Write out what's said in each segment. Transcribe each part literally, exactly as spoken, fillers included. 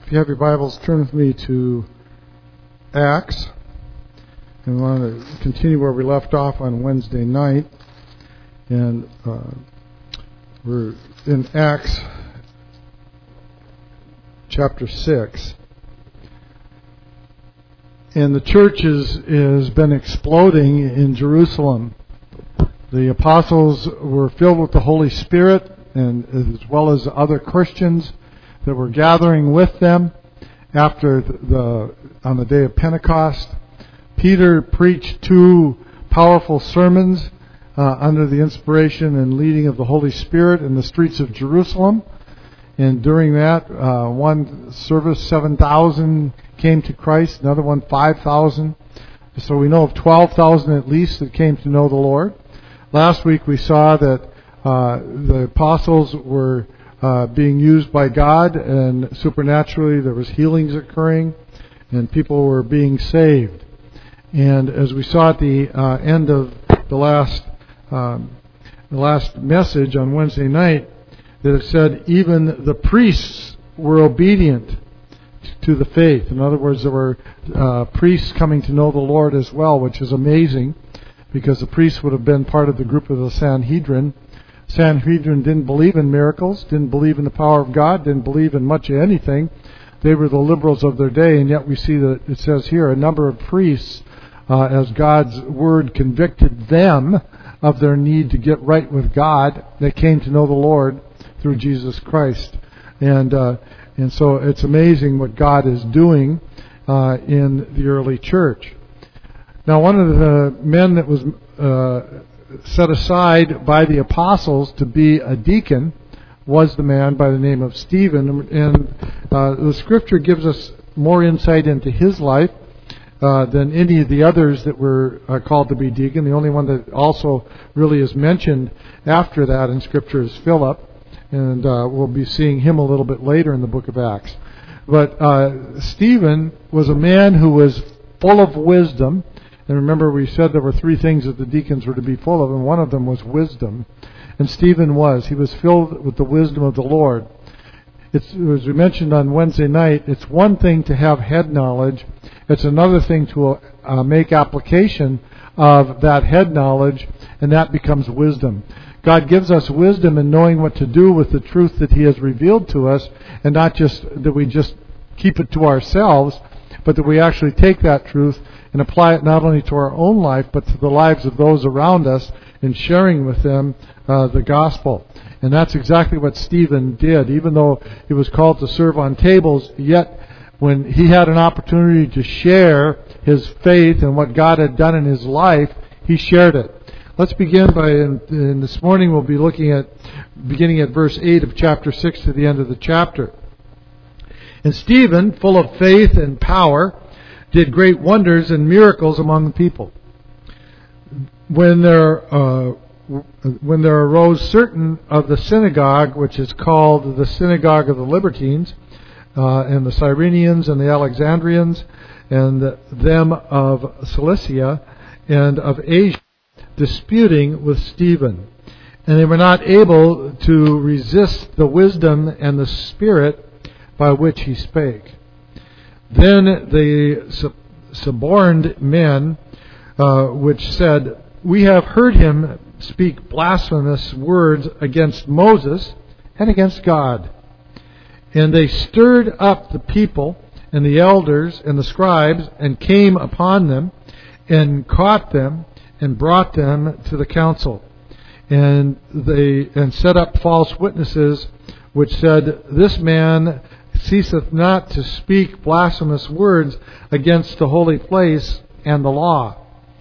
If you have your Bibles, turn with me to Acts. And we want to continue where we left off on Wednesday night. And uh, we're in Acts chapter six. And the church is, has been exploding in Jerusalem. The apostles were filled with the Holy Spirit, and as well as other Christians that were gathering with them after the, the on the day of Pentecost. Peter preached two powerful sermons uh, under the inspiration and leading of the Holy Spirit in the streets of Jerusalem. And during that, uh, one service, seven thousand came to Christ, another one, five thousand. So we know of twelve thousand at least that came to know the Lord. Last week we saw that uh, the apostles were uh, being used by God, and supernaturally there was healings occurring, and people were being saved. And as we saw at the uh, end of the last um, the last message on Wednesday night, that it said even the priests were obedient to the faith. In other words, there were uh, priests coming to know the Lord as well, which is amazing, because the priests would have been part of the group of the Sanhedrin. Sanhedrin didn't believe in miracles, didn't believe in the power of God, didn't believe in much of anything. They were the liberals of their day, and yet we see that it says here a number of priests, uh, as God's word convicted them of their need to get right with God, they came to know the Lord through Jesus Christ. And uh, and so it's amazing what God is doing uh, in the early church. Now, one of the men that was uh, set aside by the apostles to be a deacon was the man by the name of Stephen. And uh, the Scripture gives us more insight into his life uh, than any of the others that were uh, called to be deacon. The only one that also really is mentioned after that in Scripture is Philip. And uh, we'll be seeing him a little bit later in the book of Acts. But uh, Stephen was a man who was full of wisdom. And remember, we said there were three things that the deacons were to be full of, and one of them was wisdom. And Stephen was. He was filled with the wisdom of the Lord. It's, as we mentioned on Wednesday night, it's one thing to have head knowledge. It's another thing to uh, make application of that head knowledge, and that becomes wisdom. God gives us wisdom in knowing what to do with the truth that He has revealed to us, and not just that we just keep it to ourselves, but that we actually take that truth and apply it not only to our own life, but to the lives of those around us, in sharing with them uh, the gospel. And that's exactly what Stephen did. Even though he was called to serve on tables, yet when he had an opportunity to share his faith and what God had done in his life, he shared it. Let's begin by, and this morning we'll be looking at, beginning at verse eight of chapter six to the end of the chapter. And Stephen, full of faith and power, did great wonders and miracles among the people. When there, uh, when there arose certain of the synagogue, which is called the synagogue of the Libertines, uh, and the Cyrenians and the Alexandrians, and the, them of Cilicia and of Asia, disputing with Stephen. And they were not able to resist the wisdom and the spirit by which he spake. Then the suborned men, uh, which said, We have heard him speak blasphemous words against Moses and against God. And they stirred up the people and the elders and the scribes, and came upon them, and caught them, and brought them to the council. And they and set up false witnesses, which said, This man ceaseth not to speak blasphemous words against the holy place and the law.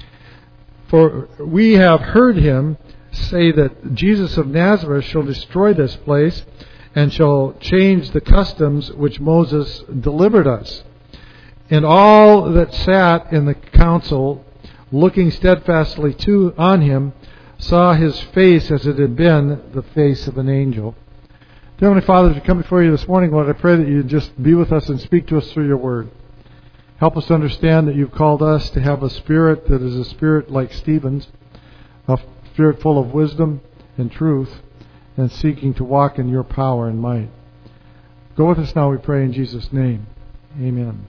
For we have heard him say that Jesus of Nazareth shall destroy this place, and shall change the customs which Moses delivered us. And all that sat in the council, looking steadfastly to on him, saw his face as it had been the face of an angel. Dear Heavenly Father, as we come before you this morning, Lord, I pray that you just be with us and speak to us through your word. Help us to understand that you've called us to have a spirit that is a spirit like Stephen's, a spirit full of wisdom and truth, and seeking to walk in your power and might. Go with us now, we pray in Jesus' name. Amen.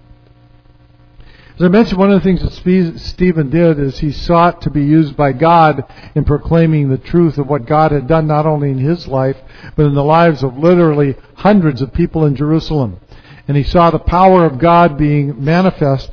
As I mentioned, one of the things that Stephen did is he sought to be used by God in proclaiming the truth of what God had done not only in his life, but in the lives of literally hundreds of people in Jerusalem. And he saw the power of God being manifest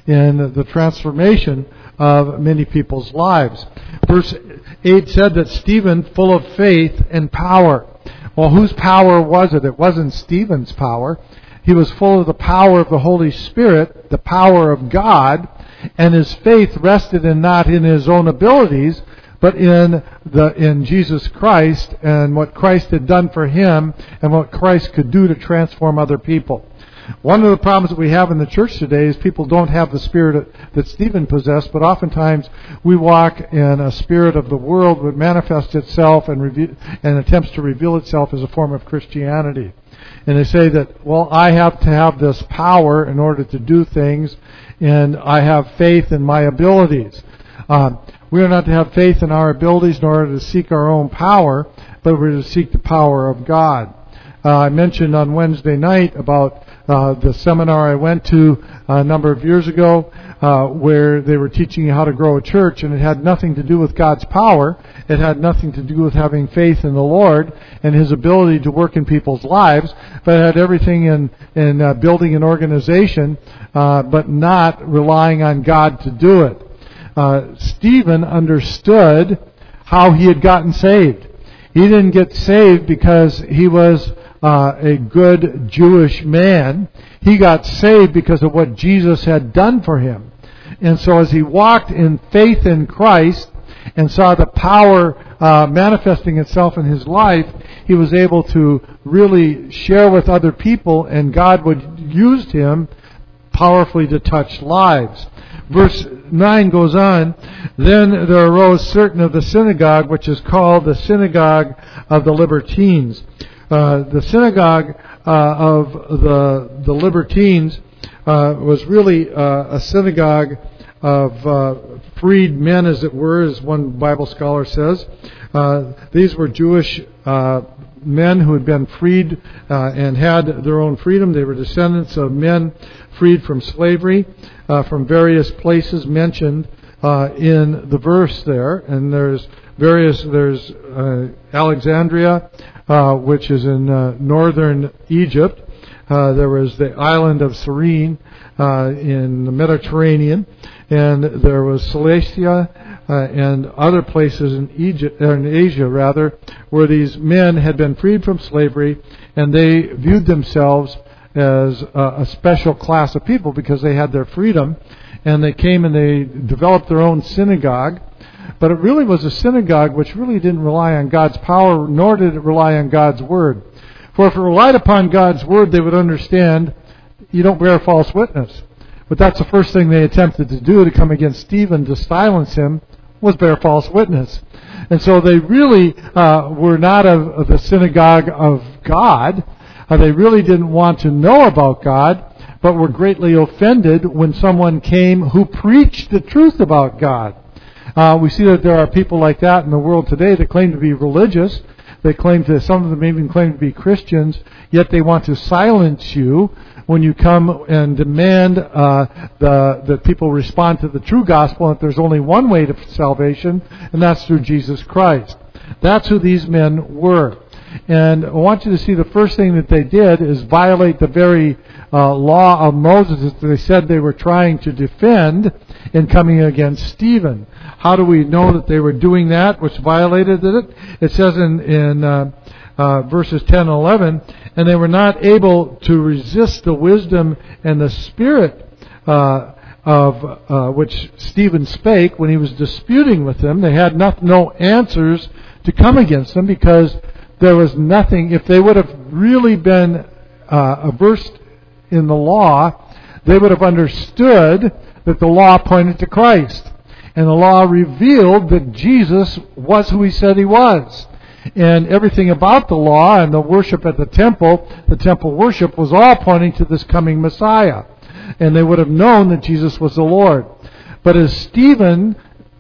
in the transformation of many people's lives. Verse eight said that Stephen, full of faith and power. Well, whose power was it? It wasn't Stephen's power. He was full of the power of the Holy Spirit, the power of God, and his faith rested in not in his own abilities, but in the in Jesus Christ and what Christ had done for him and what Christ could do to transform other people. One of the problems that we have in the church today is people don't have the spirit that Stephen possessed, but oftentimes we walk in a spirit of the world that manifests itself and, reve- and attempts to reveal itself as a form of Christianity. And they say that, well, I have to have this power in order to do things, and I have faith in my abilities. Um, we are not to have faith in our abilities in order to seek our own power, but we're to seek the power of God. Uh, I mentioned on Wednesday night about uh, the seminar I went to a number of years ago uh, where they were teaching you how to grow a church, and it had nothing to do with God's power. It had nothing to do with having faith in the Lord and His ability to work in people's lives, but it had everything in, in uh, building an organization, uh, but not relying on God to do it. Uh, Stephen understood how he had gotten saved. He didn't get saved because he was uh, a good Jewish man. He got saved because of what Jesus had done for him. And so as he walked in faith in Christ and saw the power uh, manifesting itself in his life, he was able to really share with other people, and God would use him powerfully to touch lives. Verse nine goes on, then there arose certain of the synagogue, which is called the synagogue of the Libertines. Uh, the synagogue uh, of the the Libertines uh, was really uh, a synagogue of uh, freed men, as it were, as one Bible scholar says. Uh, these were Jewish uh, men who had been freed uh, and had their own freedom. They were descendants of men freed from slavery uh, from various places mentioned uh, in the verse there. And there's various, there's uh, Alexandria, uh, which is in uh, northern Egypt. Uh, there was the island of Cyrene uh, in the Mediterranean, and there was Cilicia uh, and other places in Egypt, or in Asia rather, where these men had been freed from slavery, and they viewed themselves as a, a special class of people because they had their freedom, and they came and they developed their own synagogue. But it really was a synagogue which really didn't rely on God's power, nor did it rely on God's word. For if it relied upon God's word, they would understand you don't bear false witness. But that's the first thing they attempted to do to come against Stephen, to silence him, was bear false witness. And so they really uh, were not of, of the synagogue of God. Uh, they really didn't want to know about God, but were greatly offended when someone came who preached the truth about God. Uh, we see that there are people like that in the world today that claim to be religious. They claim to, some of them even claim to be Christians, yet they want to silence you when you come and demand uh, the, that people respond to the true gospel, and that there's only one way to salvation, and that's through Jesus Christ. That's who these men were. And I want you to see the first thing that they did is violate the very uh, law of Moses that they said they were trying to defend in coming against Stephen. How do we know that they were doing that, which violated it? It says in, in uh, uh, verses ten and eleven, and they were not able to resist the wisdom and the spirit uh, of uh, which Stephen spake when he was disputing with them. They had not, no answers to come against them because there was nothing. If they would have really been uh, versed in the law, they would have understood that the law pointed to Christ. And the law revealed that Jesus was who He said He was. And everything about the law and the worship at the temple, the temple worship, was all pointing to this coming Messiah. And they would have known that Jesus was the Lord. But as Stephen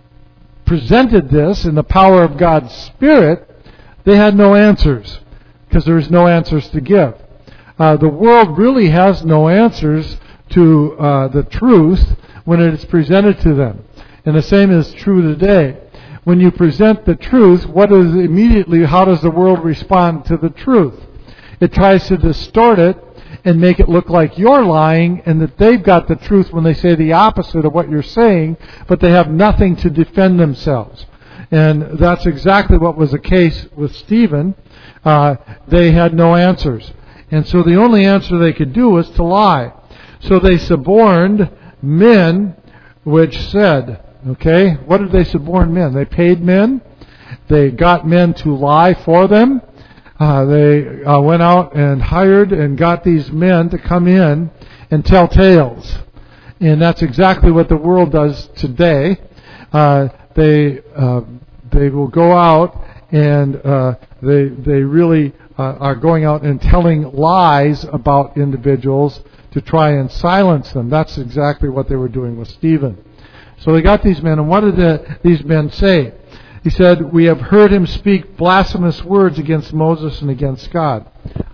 presented this in the power of God's Spirit, they had no answers, because there was no answers to give. Uh, uh, the world really has no answers to uh, the truth when it is presented to them. And the same is true today. When you present the truth, what is immediately, how does the world respond to the truth? It tries to distort it and make it look like you're lying and that they've got the truth when they say the opposite of what you're saying, but they have nothing to defend themselves. And that's exactly what was the case with Stephen. Uh, they had no answers. And so the only answer they could do was to lie. So they suborned men which said, okay, what did they suborn men? They paid men. They got men to lie for them. Uh, they uh, went out and hired and got these men to come in and tell tales. And that's exactly what the world does today. Uh, they uh, they will go out and uh, they they really uh, are going out and telling lies about individuals to try and silence them. That's exactly what they were doing with Stephen. So they got these men, and what did the, these men say? He said, "We have heard him speak blasphemous words against Moses and against God."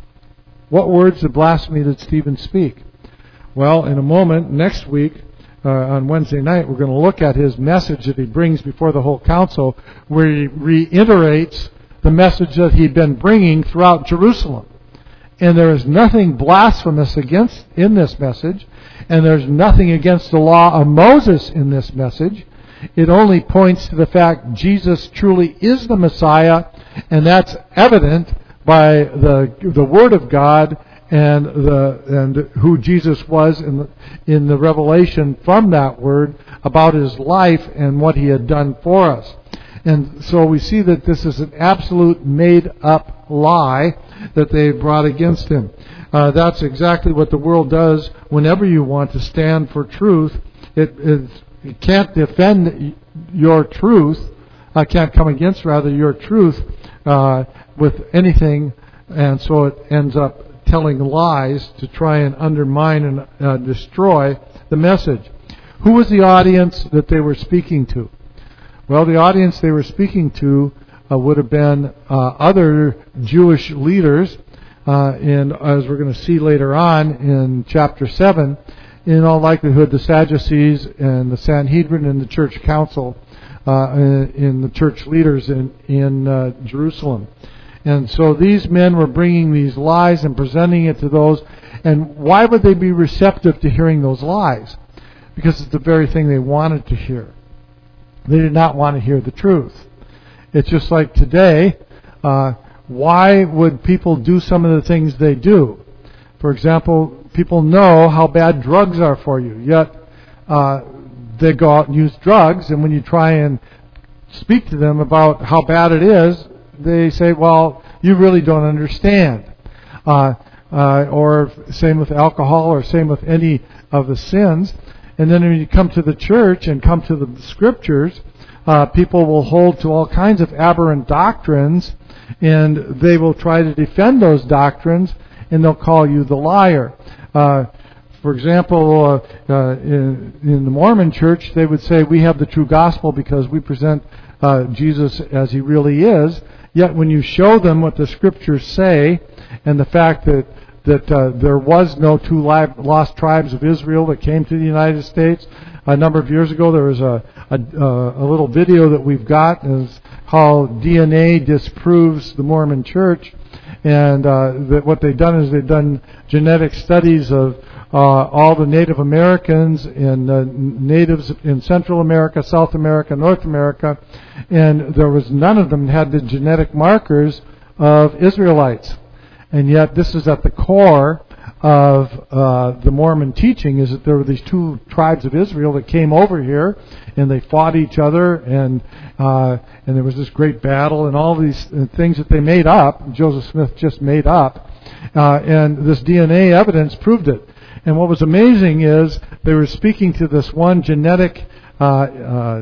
What words of blasphemy did Stephen speak? Well, in a moment, next week, uh, on Wednesday night, we're going to look at his message that he brings before the whole council, where he reiterates the message that he'd been bringing throughout Jerusalem. And there is nothing blasphemous against in this message, and there's nothing against the law of Moses in this message. It only points to the fact Jesus truly is the Messiah, and that's evident by the the Word of God and the and who Jesus was in the, in the revelation from that Word about his life and what he had done for us. And so we see that this is an absolute made-up lie that they brought against him. Uh, that's exactly what the world does whenever you want to stand for truth. It is You can't defend your truth, uh, can't come against, rather, your truth uh, with anything, and so it ends up telling lies to try and undermine and uh, destroy the message. Who was the audience that they were speaking to? Well, the audience they were speaking to uh, would have been uh, other Jewish leaders, uh, and as we're going to see later on in chapter seven, in all likelihood, the Sadducees and the Sanhedrin and the church council, uh, in the church leaders in in uh, Jerusalem. And so these men were bringing these lies and presenting it to those. And why would they be receptive to hearing those lies? Because it's the very thing they wanted to hear. They did not want to hear the truth. It's just like today. Uh, why would people do some of the things they do? For example, people know how bad drugs are for you, yet uh, they go out and use drugs, and when you try and speak to them about how bad it is, they say, well, you really don't understand. Uh, uh, or same with alcohol, or same with any of the sins. And then when you come to the church and come to the scriptures, uh, people will hold to all kinds of aberrant doctrines, and they will try to defend those doctrines, and they'll call you the liar. Uh, for example, uh, uh, in, in the Mormon church, they would say we have the true gospel because we present uh, Jesus as he really is. Yet when you show them what the scriptures say and the fact that that uh, there was no two live, lost tribes of Israel that came to the United States, a number of years ago there was a a, a little video that we've got is how D N A disproves the Mormon church. And uh, that what they've done is they've done genetic studies of uh, all the Native Americans and uh, natives in Central America, South America, North America, and there was none of them had the genetic markers of Israelites. And yet this is at the core of uh, the Mormon teaching, is that there were these two tribes of Israel that came over here, and they fought each other, and uh, and there was this great battle, and all these things that they made up, Joseph Smith just made up, uh, and this D N A evidence proved it. And what was amazing is they were speaking to this one genetic uh, uh,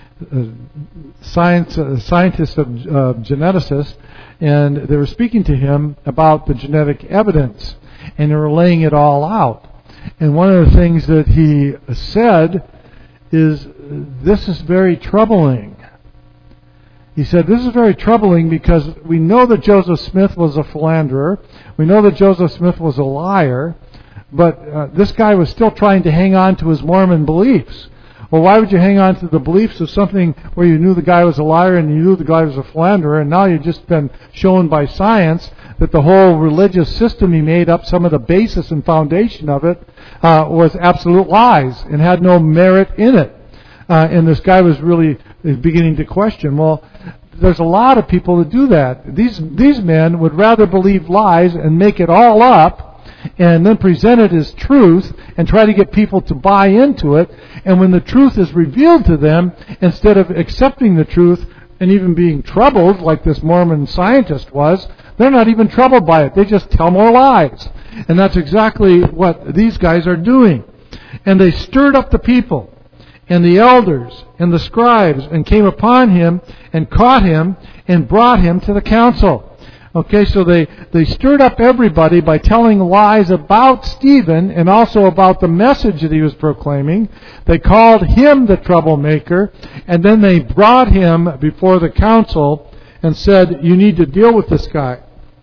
science uh, scientist of uh, geneticist, and they were speaking to him about the genetic evidence. And they were laying it all out. And one of the things that he said is, this is very troubling. He said, this is very troubling because we know that Joseph Smith was a philanderer. We know that Joseph Smith was a liar. But uh, this guy was still trying to hang on to his Mormon beliefs. Well, why would you hang on to the beliefs of something where you knew the guy was a liar and you knew the guy was a philanderer, and now you've just been shown by science that the whole religious system he made up, some of the basis and foundation of it, uh, was absolute lies and had no merit in it. Uh, and this guy was really beginning to question, well, there's a lot of people that do that. These these men would rather believe lies and make it all up and then present it as truth and try to get people to buy into it. And when the truth is revealed to them, instead of accepting the truth and even being troubled like this Mormon scientist was, they're not even troubled by it. They just tell more lies. And that's exactly what these guys are doing. And they stirred up the people and the elders and the scribes and came upon him and caught him and brought him to the council. Okay, so they, they stirred up everybody by telling lies about Stephen and also about the message that he was proclaiming. They called him the troublemaker, and then they brought him before the council and said, you need to deal with this guy.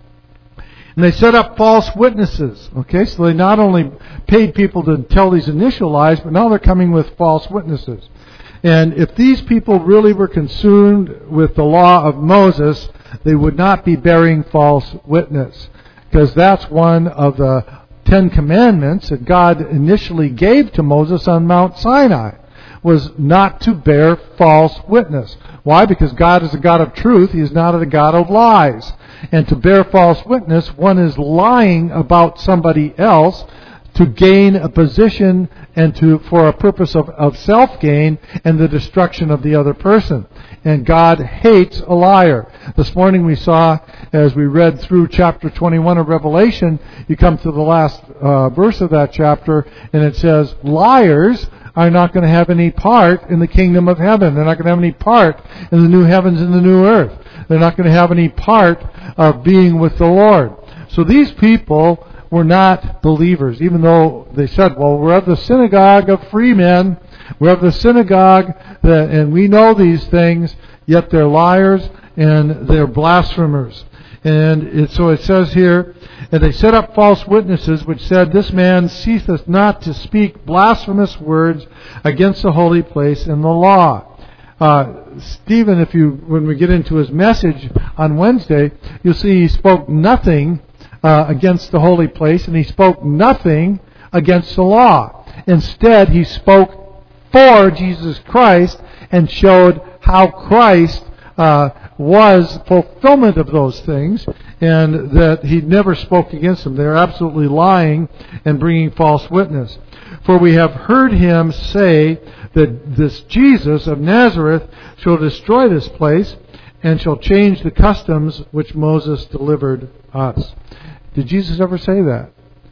And they set up false witnesses. Okay, so they not only paid people to tell these initial lies, but now they're coming with false witnesses. And if these people really were consumed with the law of Moses, they would not be bearing false witness, because that's one of the Ten Commandments that God initially gave to Moses on Mount Sinai, was not to bear false witness. Why? Because God is a God of truth. He is not a God of lies. And to bear false witness, one is lying about somebody else to gain a position and to for a purpose of, of self-gain and the destruction of the other person. And God hates a liar. This morning we saw, as we read through chapter twenty-one of Revelation, you come to the last uh, verse of that chapter, and it says, liars are not going to have any part in the kingdom of heaven. They're not going to have any part in the new heavens and the new earth. They're not going to have any part of being with the Lord. So these people were not believers, even though they said, well, we're of the synagogue of free men, we're of the synagogue, that, and we know these things, yet they're liars and they're blasphemers. And it, so it says here, and they set up false witnesses which said, this man ceaseth not to speak blasphemous words against the holy place and the law. Uh, Stephen, if you, when we get into his message on Wednesday, you'll see he spoke nothing uh, against the holy place, and he spoke nothing against the law. Instead, he spoke for Jesus Christ and showed how Christ uh, was fulfillment of those things, and that he never spoke against them. They're absolutely lying and bringing false witness. For we have heard him say that this Jesus of Nazareth shall destroy this place and shall change the customs which Moses delivered us. Did Jesus ever say that?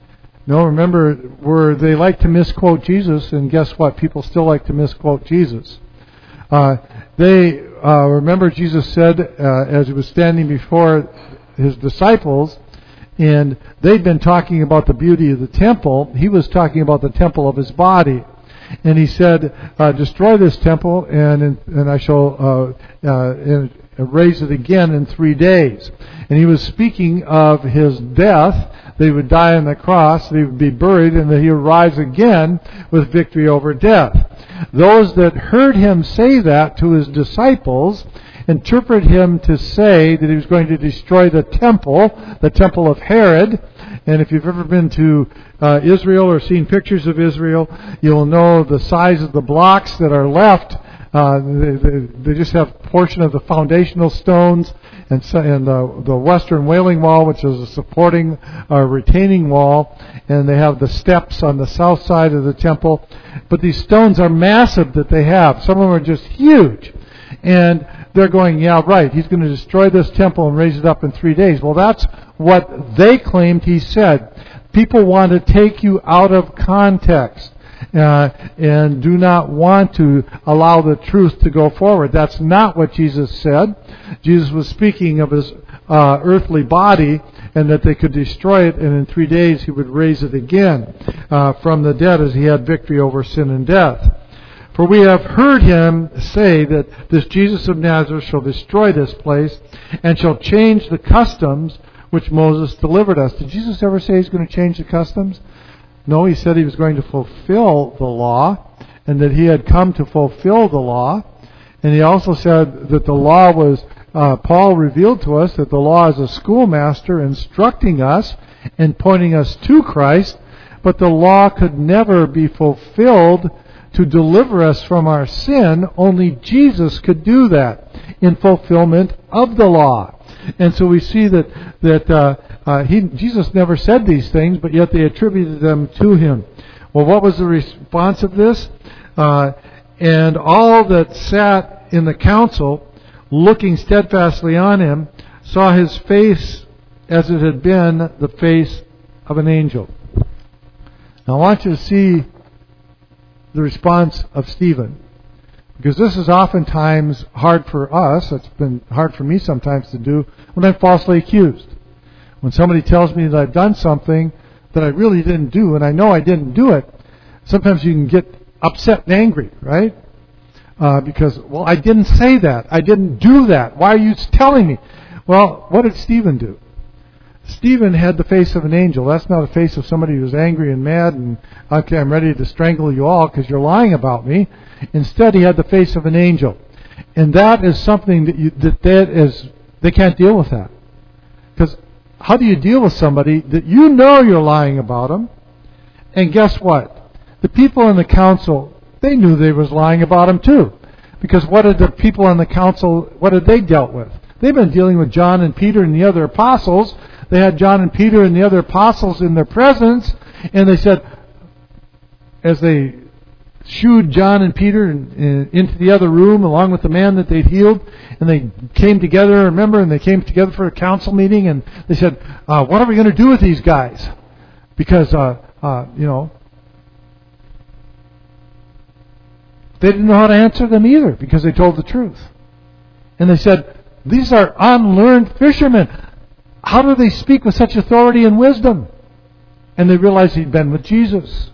No, remember, where they like to misquote Jesus, and guess what? People still like to misquote Jesus. Uh, they uh, remember Jesus said, uh, as he was standing before his disciples, and they'd been talking about the beauty of the temple. He was talking about the temple of his body. And he said, uh, destroy this temple, and and I shall uh, uh, and raise it again in three days. And he was speaking of his death, that he would die on the cross, that he would be buried, and that he would rise again with victory over death. Those that heard him say that to his disciples interpret him to say that he was going to destroy the temple, the temple of Herod. And if you've ever been to uh, Israel or seen pictures of Israel, you'll know the size of the blocks that are left. Uh, they, they, they just have a portion of the foundational stones and, and uh, the western wailing wall, which is a supporting uh, retaining wall, and they have the steps on the south side of the temple. But these stones are massive that they have. Some of them are just huge. And they're going, yeah, right, he's going to destroy this temple and raise it up in three days. Well, that's what they claimed he said. People want to take you out of context uh, and do not want to allow the truth to go forward. That's not what Jesus said. Jesus was speaking of his uh, earthly body, and that they could destroy it, and in three days he would raise it again uh, from the dead, as he had victory over sin and death. For we have heard him say that this Jesus of Nazareth shall destroy this place and shall change the customs which Moses delivered us. Did Jesus ever say he's going to change the customs? No, he said he was going to fulfill the law and that he had come to fulfill the law. And he also said that the law was, uh, Paul revealed to us that the law is a schoolmaster instructing us and pointing us to Christ, but the law could never be fulfilled to deliver us from our sin. Only Jesus could do that in fulfillment of the law. And so we see that that uh, uh, he, Jesus never said these things, but yet they attributed them to him. Well, what was the response of this? Uh, and all that sat in the council, looking steadfastly on him, saw his face as it had been the face of an angel. Now I want you to see the response of Stephen, because this is oftentimes hard for us. It's been hard for me sometimes to do when I'm falsely accused. When somebody tells me that I've done something that I really didn't do, and I know I didn't do it, sometimes you can get upset and angry, right? Uh, because, well, I didn't say that. I didn't do that. Why are you telling me? Well, what did Stephen do? Stephen had the face of an angel. That's not a face of somebody who's angry and mad and, okay, I'm ready to strangle you all because you're lying about me. Instead, he had the face of an angel. And that is something that you, that, that is, they can't deal with that. Because how do you deal with somebody that you know you're lying about them? And guess what? The people in the council, they knew they was lying about him too. Because what did the people in the council, what had they dealt with? They've been dealing with John and Peter and the other apostles. They had John and Peter and the other apostles in their presence, and they said, as they shooed John and Peter in, in, into the other room along with the man that they'd healed, and they came together, remember, and they came together for a council meeting, and they said, uh, what are we going to do with these guys? Because, uh, uh, you know, they didn't know how to answer them either, because they told the truth. And they said, these are unlearned fishermen. How do they speak with such authority and wisdom? And they realized he'd been with Jesus.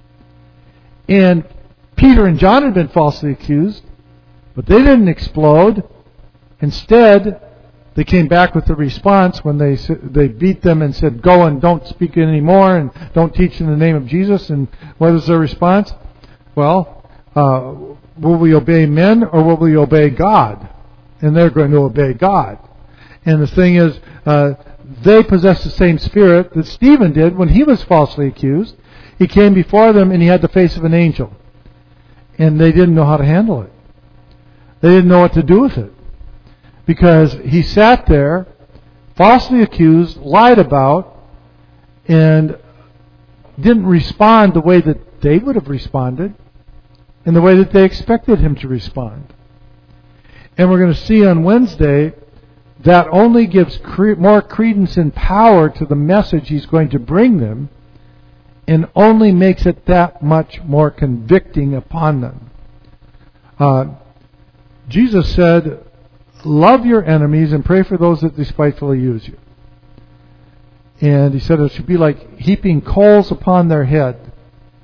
And Peter and John had been falsely accused, but they didn't explode. Instead, they came back with the response when they they beat them and said, go and don't speak anymore and don't teach in the name of Jesus. And what is their response? Well, uh, will we obey men or will we obey God? And they're going to obey God. And the thing is, uh, they possess the same spirit that Stephen did when he was falsely accused. He came before them and he had the face of an angel. And they didn't know how to handle it. They didn't know what to do with it. Because he sat there, falsely accused, lied about, and didn't respond the way that they would have responded, in the way that they expected him to respond. And we're going to see on Wednesday that only gives cre- more credence and power to the message he's going to bring them, and only makes it that much more convicting upon them. Uh, Jesus said, love your enemies and pray for those that despitefully use you. And he said it should be like heaping coals upon their head.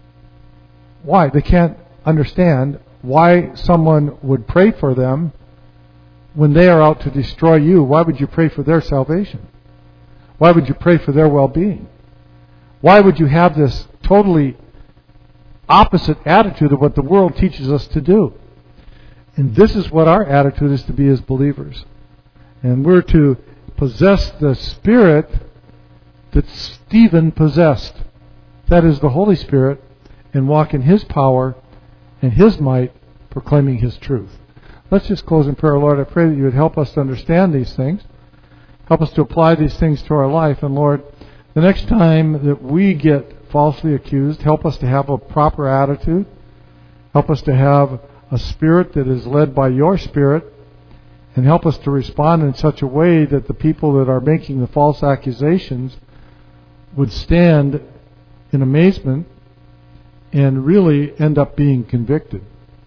Why? They can't understand why someone would pray for them when they are out to destroy you. Why would you pray for their salvation? Why would you pray for their well-being? Why would you have this totally opposite attitude of what the world teaches us to do? And this is what our attitude is to be as believers. And we're to possess the Spirit that Stephen possessed. That is the Holy Spirit, and walk in His power and His might, proclaiming His truth. Let's just close in prayer. Lord, I pray that you would help us to understand these things. Help us to apply these things to our life. And Lord, the next time that we get falsely accused, help us to have a proper attitude. Help us to have a spirit that is led by your Spirit. And help us to respond in such a way that the people that are making the false accusations would stand in amazement and really end up being convicted.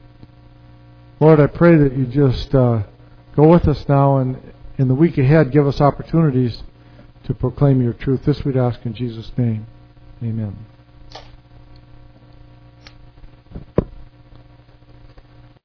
Lord, I pray that you just uh, go with us now, and in the week ahead give us opportunities to proclaim your truth. This we'd ask in Jesus' name. Amen.